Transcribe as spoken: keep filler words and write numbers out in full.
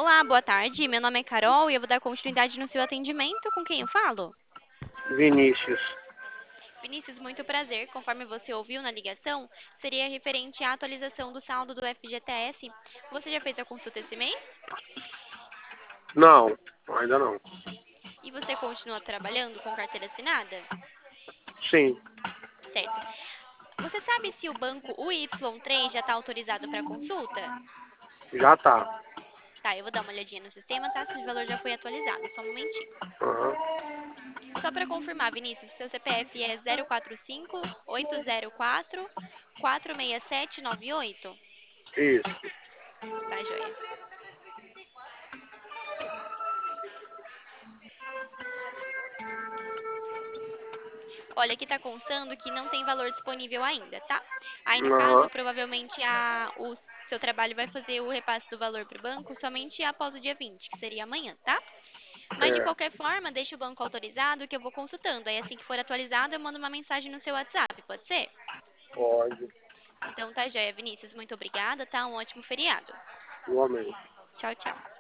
Olá, boa tarde. Meu nome é Carol e eu vou dar continuidade no seu atendimento. Com quem eu falo? Vinícius. Vinícius, muito prazer. Conforme você ouviu na ligação, seria referente à atualização do saldo do F G T S. Você já fez a consulta esse mês? Não, ainda não. E você continua trabalhando com carteira assinada? Sim, Certo. Você sabe se o banco U Y três já está autorizado para consulta? já tá. Tá, eu vou dar uma olhadinha no sistema, tá? Se o valor já foi atualizado. Só um momentinho. Aham. Só para confirmar, Vinícius, seu C P F é zero quatro cinco, oito zero quatro, quatro seis sete nove oito? Isso. Tá, joia. Olha, aqui tá constando que não tem valor disponível ainda, tá? Aí, no caso, Aham. provavelmente a, o seu trabalho vai fazer o repasse do valor para o banco somente após o dia vinte, que seria amanhã, tá? Mas, de É, qualquer forma, deixa o banco autorizado que eu vou consultando. Aí, assim que for atualizado, eu mando uma mensagem no seu WhatsApp, pode ser? pode. Então, tá, joia, Vinícius. Muito obrigada, tá? Um ótimo feriado. Igualmente. Tchau, tchau.